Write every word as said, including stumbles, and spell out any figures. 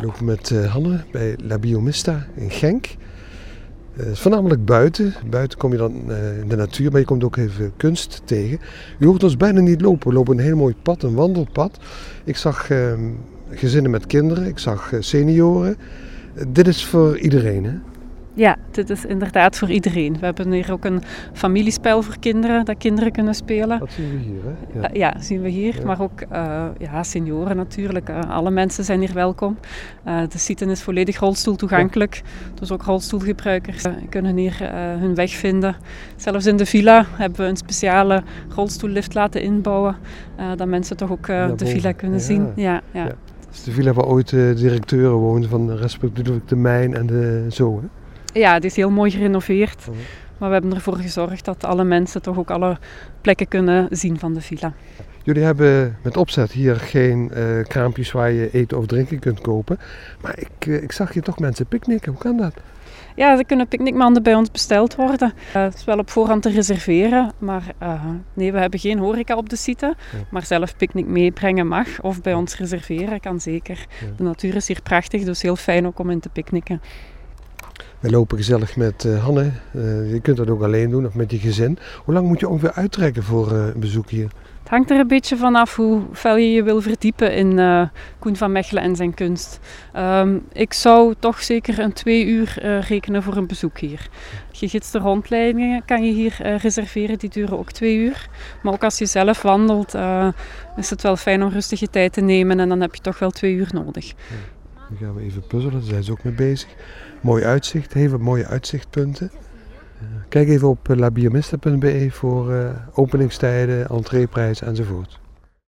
lopen met uh, Hanne bij La Biomista in Genk. Uh, voornamelijk buiten. Buiten kom je dan uh, in de natuur, maar je komt ook even kunst tegen. U hoort ons bijna niet lopen. We lopen een heel mooi pad, een wandelpad. Ik zag uh, gezinnen met kinderen, ik zag uh, senioren. Uh, dit is voor iedereen, hè? Ja, dit is inderdaad voor iedereen. We hebben hier ook een familiespel voor kinderen, dat kinderen kunnen spelen. Dat zien we hier, hè? Ja, uh, ja zien we hier. Ja. Maar ook uh, ja, senioren natuurlijk. Uh, alle mensen zijn hier welkom. Uh, de site is volledig rolstoeltoegankelijk. Ja. Dus ook rolstoelgebruikers uh, kunnen hier uh, hun weg vinden. Zelfs in de villa hebben we een speciale rolstoellift laten inbouwen. Uh, dat mensen toch ook uh, de villa kunnen ja. zien. Ja, ja. Ja. Dus de villa waar ooit de directeuren woonden van respectievelijk de mijn en de zo, hè? Ja, het is heel mooi gerenoveerd. Oh. Maar we hebben ervoor gezorgd dat alle mensen toch ook alle plekken kunnen zien van de villa. Jullie hebben met opzet hier geen uh, kraampjes waar je eten of drinken kunt kopen. Maar ik, uh, ik zag hier toch mensen picknicken. Hoe kan dat? Ja, er kunnen picknickmanden bij ons besteld worden. Uh, het is wel op voorhand te reserveren. Maar uh, nee, we hebben geen horeca op de site. Ja. Maar zelf picknick meebrengen mag. Of bij ons reserveren kan zeker. Ja. De natuur is hier prachtig, dus heel fijn ook om in te picknicken. We lopen gezellig met uh, Hanne. Uh, je kunt dat ook alleen doen of met je gezin. Hoe lang moet je ongeveer uittrekken voor uh, een bezoek hier? Het hangt er een beetje vanaf hoe fel je je wil verdiepen in uh, Koen van Mechelen en zijn kunst. Um, ik zou toch zeker een twee uur uh, rekenen voor een bezoek hier. Gegidste rondleidingen kan je hier uh, reserveren, die duren ook twee uur. Maar ook als je zelf wandelt uh, is het wel fijn om rustig je tijd te nemen en dan heb je toch wel twee uur nodig. Ja. Nu gaan we even puzzelen, daar zijn ze ook mee bezig. Mooi uitzicht, heel wat mooie uitzichtpunten. Uh, kijk even op la biomista punt b e voor uh, openingstijden, entreeprijs enzovoort.